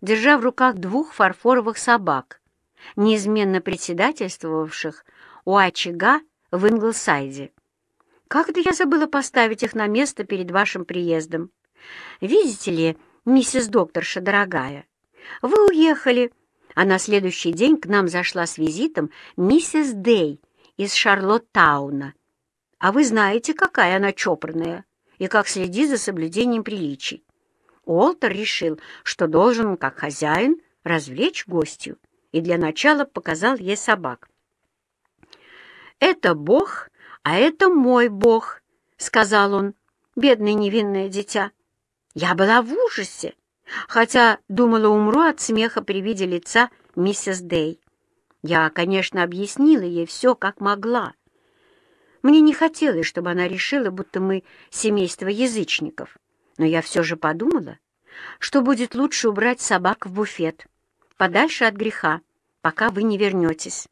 держа в руках двух фарфоровых собак, неизменно председательствовавших у очага в Инглсайде. «Как это я забыла поставить их на место перед вашим приездом? Видите ли, миссис докторша дорогая, вы уехали, а на следующий день к нам зашла с визитом миссис Дэй из Шарлоттауна. А вы знаете, какая она чопорная и как следит за соблюдением приличий. Уолтер решил, что должен, как хозяин, развлечь гостью, и для начала показал ей собак. «Это Бог, а это мой Бог», — сказал он, бедное невинное дитя. Я была в ужасе, хотя думала, умру от смеха при виде лица миссис Дэй. Я, конечно, объяснила ей все, как могла. Мне не хотелось, чтобы она решила, будто мы семейство язычников, но я все же подумала, что будет лучше убрать собак в буфет, подальше от греха, пока вы не вернетесь.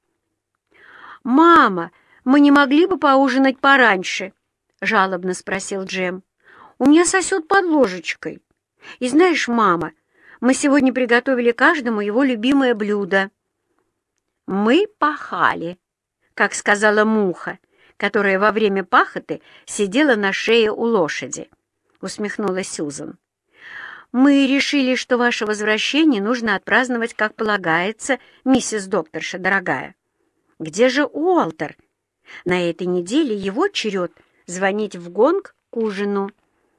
«Мама, мы не могли бы поужинать пораньше?» — жалобно спросил Джем. «У меня сосет под ложечкой. И знаешь, мама, мы сегодня приготовили каждому его любимое блюдо». «Мы пахали», как сказала муха, которая во время пахоты сидела на шее у лошади, — усмехнулась Сьюзан. «Мы решили, что ваше возвращение нужно отпраздновать, как полагается, миссис докторша дорогая. Где же Уолтер? На этой неделе его черед звонить в гонг к ужину».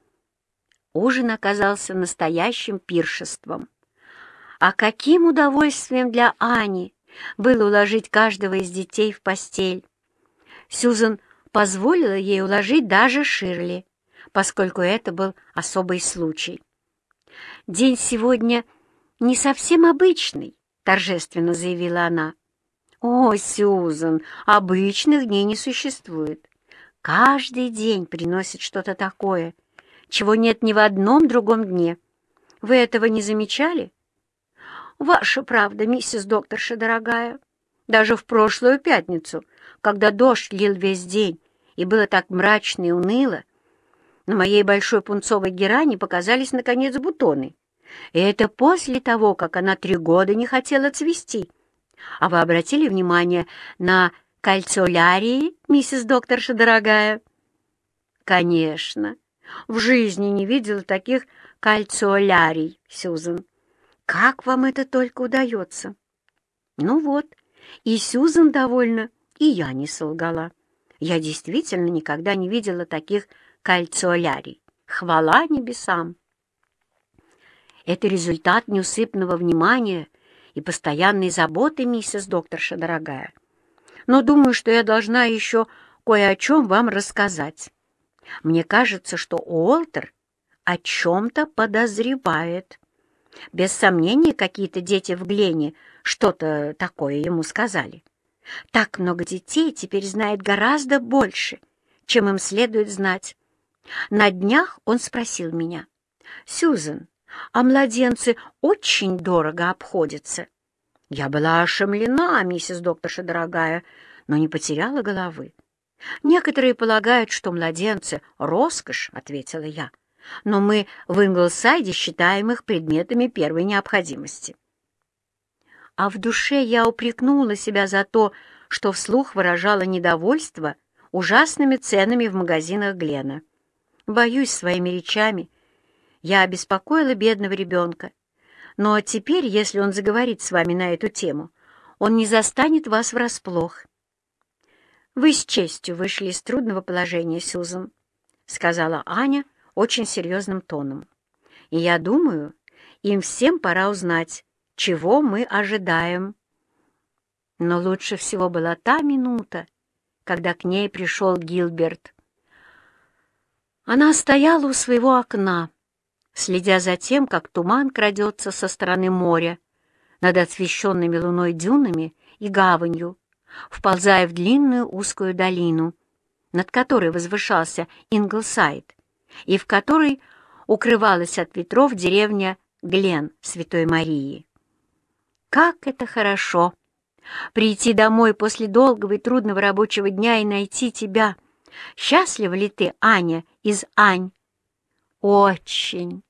Ужин оказался настоящим пиршеством. А каким удовольствием для Ани было уложить каждого из детей в постель. Сьюзан позволила ей уложить даже Ширли, поскольку это был особый случай. «День сегодня не совсем обычный», — торжественно заявила она. «О, Сьюзан, обычных дней не существует. Каждый день приносит что-то такое, чего нет ни в одном другом дне. Вы этого не замечали?» «Ваша правда, миссис докторша дорогая. Даже в прошлую пятницу, когда дождь лил весь день и было так мрачно и уныло, на моей большой пунцовой герани показались, наконец, бутоны. И это после того, как она 3 года не хотела цвести. А вы обратили внимание на кальциолярии, миссис докторша дорогая?» «Конечно. В жизни не видела таких кальциолярий, Сьюзан. Как вам это только удается?» Ну вот, и Сьюзан довольна, и я не солгала. Я действительно никогда не видела таких кальциолярий. Хвала небесам! Это результат неусыпного внимания и постоянной заботы, миссис докторша дорогая. Но думаю, что я должна еще кое о чем вам рассказать. Мне кажется, что Уолтер о чем-то подозревает. Без сомнения, какие-то дети в Глене что-то такое ему сказали. Так много детей теперь знает гораздо больше, чем им следует знать. На днях он спросил меня: «Сьюзен, а младенцы очень дорого обходятся?» Я была ошеломлена, миссис докторша дорогая, но не потеряла головы. «Некоторые полагают, что младенцы — роскошь», — ответила я, «но мы в Инглсайде считаем их предметами первой необходимости». А в душе я упрекнула себя за то, что вслух выражала недовольство ужасными ценами в магазинах Глена. Боюсь, своими речами я обеспокоила бедного ребенка, но теперь, если он заговорит с вами на эту тему, он не застанет вас врасплох. «Вы с честью вышли из трудного положения, Сьюзан», — сказала Аня очень серьезным тоном. «И я думаю, им всем пора узнать, чего мы ожидаем». Но лучше всего была та минута, когда к ней пришел Гилберт. Она стояла у своего окна, следя за тем, как туман крадется со стороны моря над освещенными луной дюнами и гаванью, вползая в длинную узкую долину, над которой возвышался Инглсайд, и в которой укрывалась от ветров деревня Глен Святой Марии. Как это хорошо! Прийти домой после долгого и трудного рабочего дня и найти тебя. Счастлива ли ты, Аня, из Ань? Очень.